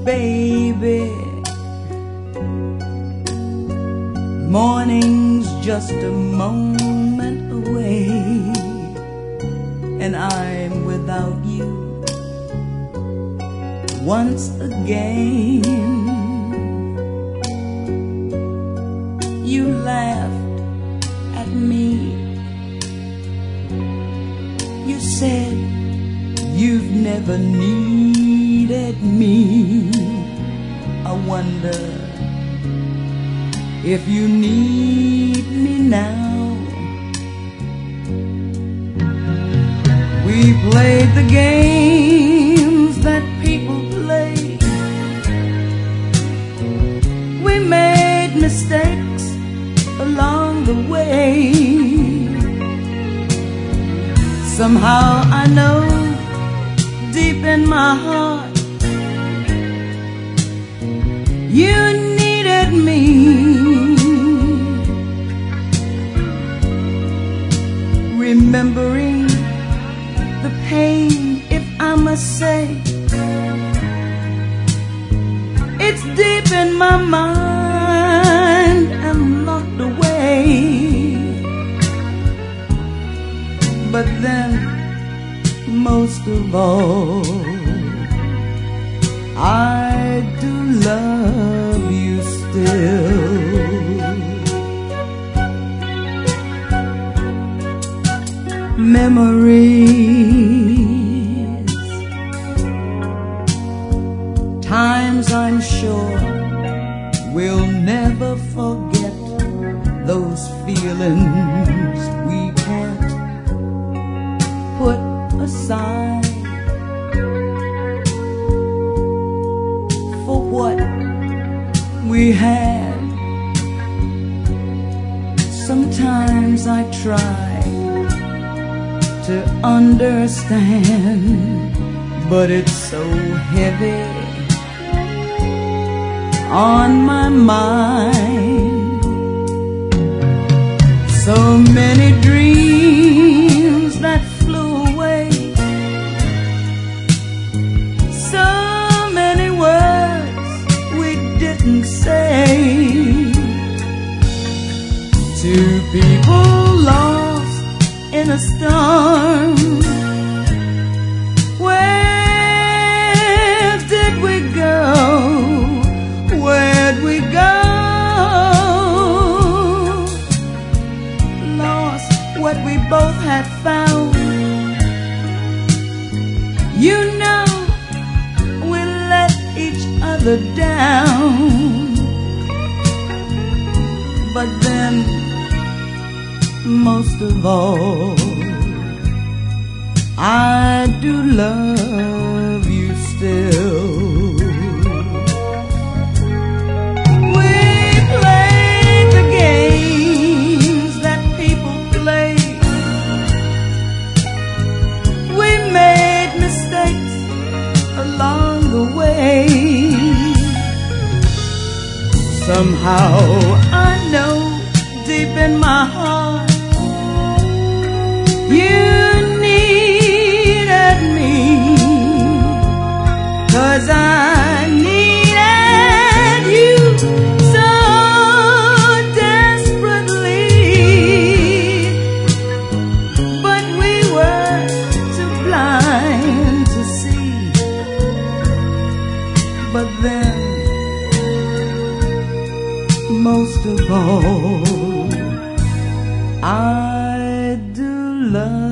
baby. Morning's just a moment away, and I'm without you once again. You laughed at me. You said you've never needed me. I wonder if you need me now. We played the games that people play. We made mistakes along the way. Somehow I know deep in my heart you needed me. Remembering the pain, if I must say, it's deep in my mind and locked away. But then, most of all, I do love you still. Memories, times I'm sure we'll never forget. Those feelings we can't put aside. For what we had, sometimes I try to understand, but it's so heavy on my mind. So many dreams that flew away, so many words we didn't say. Two people lost in a storm. Where did we go? Where'd we go? Lost what we both had found. You know, we let each other down. But then, most of all, I do love you still. We played the games that people play. We made mistakes along the way. Somehow I know deep in my heart you needed me, 'cause I needed you so desperately. But we were too blind to see. But then, most of all, I do love